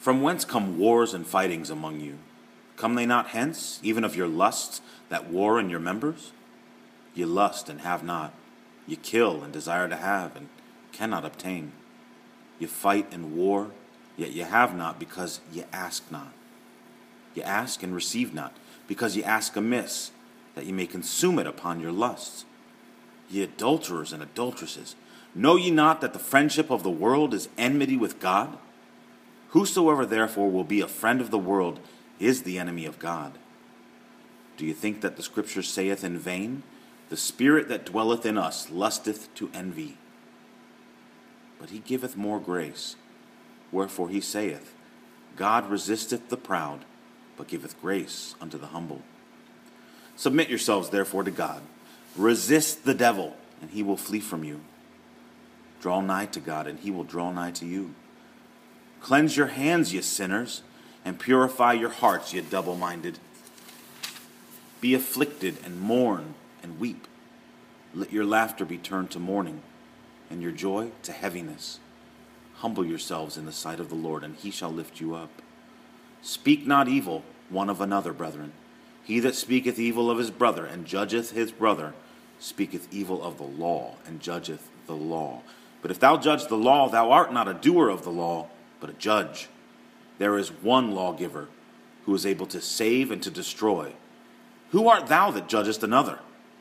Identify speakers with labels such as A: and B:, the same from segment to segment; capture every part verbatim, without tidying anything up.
A: From whence come wars and fightings among you? Come they not hence, even of your lusts that war in your members? Ye lust and have not. Ye kill and desire to have and cannot obtain. Ye fight and war, yet ye have not because ye ask not. Ye ask and receive not, because ye ask amiss, that ye may consume it upon your lusts. Ye adulterers and adulteresses, know ye not that the friendship of the world is enmity with God? Whosoever therefore will be a friend of the world is the enemy of God. Do you think that the Scripture saith in vain, the Spirit that dwelleth in us lusteth to envy? But he giveth more grace. Wherefore he saith, God resisteth the proud, but giveth grace unto the humble. Submit yourselves therefore to God. Resist the devil, and he will flee from you. Draw nigh to God, and he will draw nigh to you. Cleanse your hands, ye sinners, and purify your hearts, ye double-minded. Be afflicted, and mourn, and weep. Let your laughter be turned to mourning, and your joy to heaviness. Humble yourselves in the sight of the Lord, and he shall lift you up. Speak not evil one of another, brethren. He that speaketh evil of his brother, and judgeth his brother, speaketh evil of the law, and judgeth the law. But if thou judge the law, thou art not a doer of the law, but a judge. There is one lawgiver, who is able to save and to destroy. Who art thou that judgest another?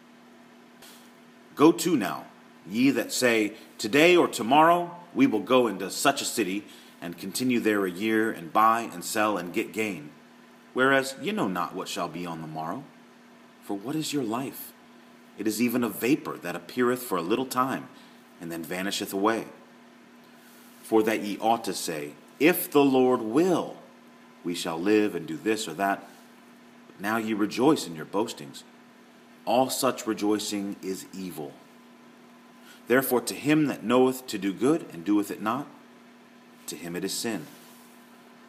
A: Go to now, ye that say, today or tomorrow we will go into such a city, and continue there a year, and buy and sell and get gain. Whereas ye know not what shall be on the morrow. For what is your life? It is even a vapor that appeareth for a little time, and then vanisheth away. For that ye ought to say, if the Lord will, we shall live and do this or that. But now ye rejoice in your boastings. All such rejoicing is evil. Therefore to him that knoweth to do good and doeth it not, to him it is sin.